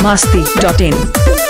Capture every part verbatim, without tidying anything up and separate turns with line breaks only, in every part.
masti dot in.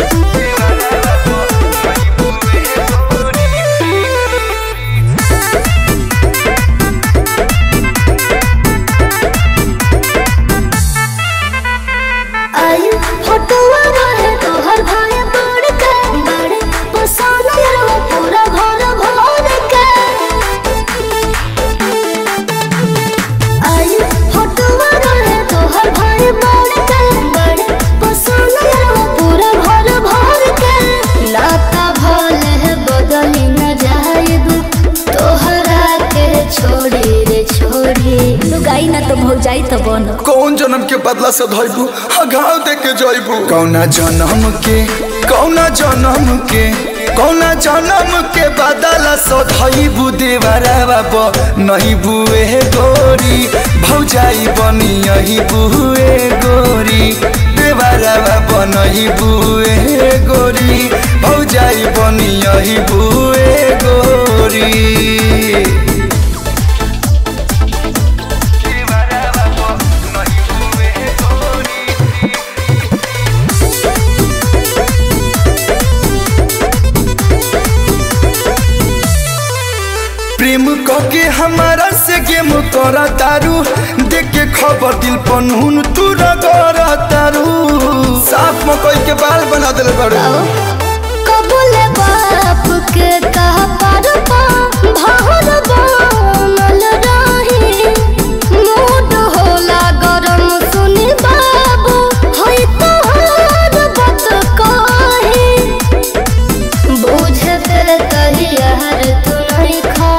तो भौजाई तो बन
कौन जन्म के बदला से धइबू घाव दे के जइबू कौना जन्म के कौना जन्म के कौना जन्म के बदला से धइबू देवरा बाबा नहीं बुए गोरी भौजाई बनी यही बुए गोरी देवरा बाबा नहीं बुए गोरी भौजाई बनी यही बुए गोरी। प्रेम कके हमारा से गेम करा तारू देख के खबर दिल पनहुन तू रगड़ा तारू साफ मकई के बाल बना दिल बड़ू
कबूल बाप के कहा पर पा भार बनल रही मूड होला गरम सुनी बाबू होई तोहार बात कही बुझे पे तहियार तू नहीं खा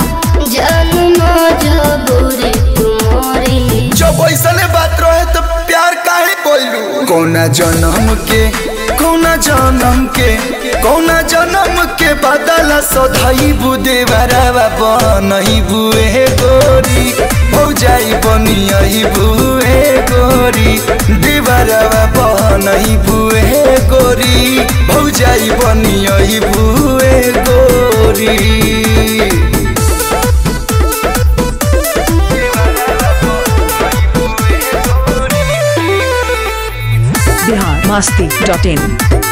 जब ऐसने बात रहे तो प्यार काहे कोइलू कौना जन्म के कौना जन्म के कौना जन्म के बदला सधाई बुदे बराबा नहीं बुए गोरी भौजाई बनी यही बुए गोरी देवराबा नहीं बुए गोरी भौजाई बनी यही बुए गोरी।
masti dot in.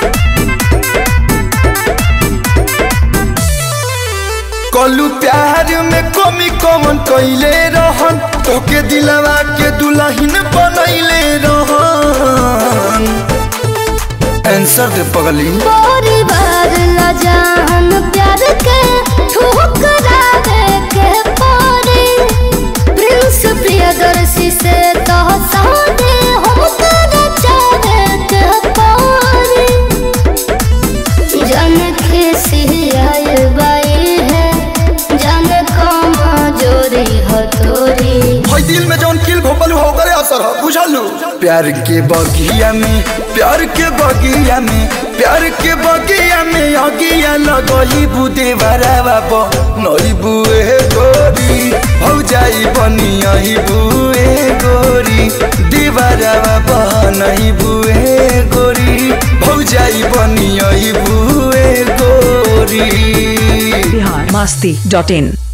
कलू प्यार में कमी कमन कैले रहन तोके दिलवा के दुल्हन बनैले रहन आंसर दे पगली
बारी बार ला जान प्यार के ठुकरा दे के पारे प्रिंस प्रियदर्शी से तो सादे हम तेरे चाहे के पारे जान के सियाए बाई है जान कमा जोरी हथोरी
भाई दिल में जौन किल भोपल हो करे असर हो बुझलू प्यार के बगिया में प्यार के बगिया में प्यार के बगिया में अगिया लगई बुदे बराबा नई बुए गोरी भौजाई बनी यही बुए गोरी देवराबा नहीं बुए गोरी भौजाई बनी यही बुए गोरी।
Bihar masti dot in.